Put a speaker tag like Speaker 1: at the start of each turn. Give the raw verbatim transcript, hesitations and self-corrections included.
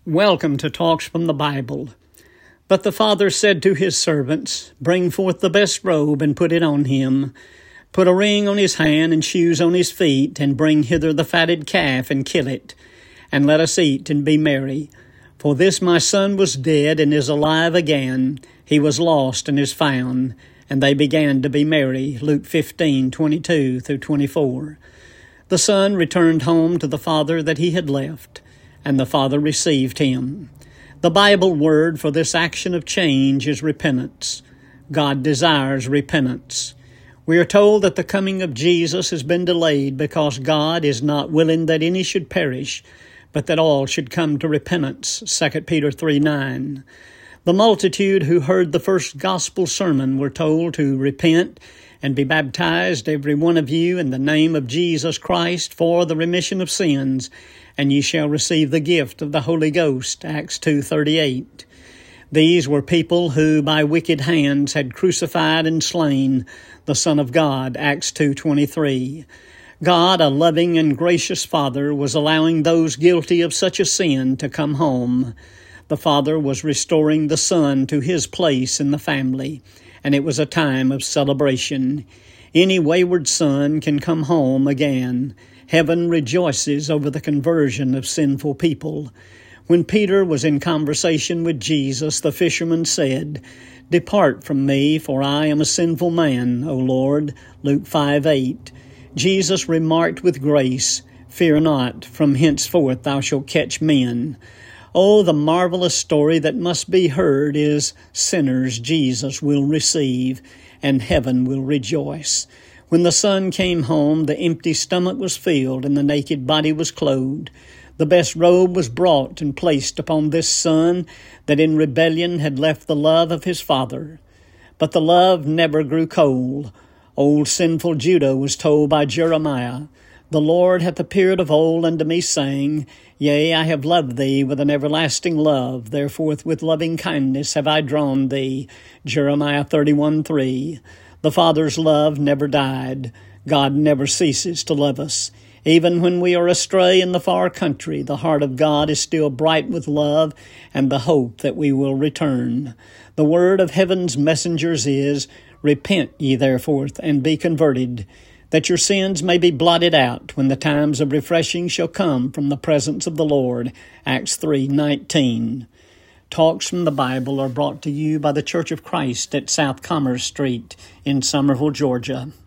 Speaker 1: Welcome to Talks from the Bible. But the father said to his servants, Bring forth the best robe and put it on him. Put a ring on his hand and shoes on his feet, and bring hither the fatted calf and kill it. And let us eat and be merry. For this my son was dead and is alive again. He was lost and is found. And they began to be merry. Luke fifteen, twenty-two through twenty-four. The son returned home to the father that he had left, and the father received him. The Bible word for this action of change is repentance. God desires repentance. We are told that the coming of Jesus has been delayed because God is not willing that any should perish, but that all should come to repentance. Second Peter three nine. The multitude who heard the first gospel sermon were told to repent and be baptized, every one of you, in the name of Jesus Christ for the remission of sins, and ye shall receive the gift of the Holy Ghost. Acts two thirty-eight. These were people who by wicked hands had crucified and slain the Son of God. Acts two twenty-three. God, a loving and gracious Father, was allowing those guilty of such a sin to come home. The Father was restoring the Son to his place in the family, and it was a time of celebration. Any wayward son can come home again. Heaven rejoices over the conversion of sinful people. When Peter was in conversation with Jesus, the fisherman said, Depart from me, for I am a sinful man, O Lord. Luke five eight. Jesus remarked with grace, Fear not, from henceforth thou shalt catch men. Oh, the marvelous story that must be heard is sinners Jesus will receive, and heaven will rejoice. When the son came home, the empty stomach was filled, and the naked body was clothed. The best robe was brought and placed upon this son that in rebellion had left the love of his father. But the love never grew cold. Old sinful Judah was told by Jeremiah, The Lord hath appeared of old unto me, saying, Yea, I have loved thee with an everlasting love. Therefore with loving kindness have I drawn thee. Jeremiah thirty-one three. The Father's love never died. God never ceases to love us. Even when we are astray in the far country, the heart of God is still bright with love and the hope that we will return. The word of heaven's messengers is, Repent ye therefore, and be converted, that your sins may be blotted out when the times of refreshing shall come from the presence of the Lord. Acts three nineteen. Talks from the Bible are brought to you by the Church of Christ at South Commerce Street in Summerville, Georgia.